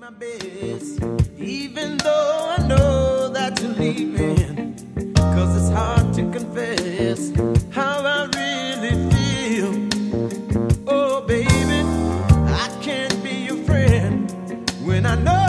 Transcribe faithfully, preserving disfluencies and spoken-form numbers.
my best, even though I know that you're leaving. Cause it's hard to confess how I really feel. Oh, baby, I can't be your friend when I know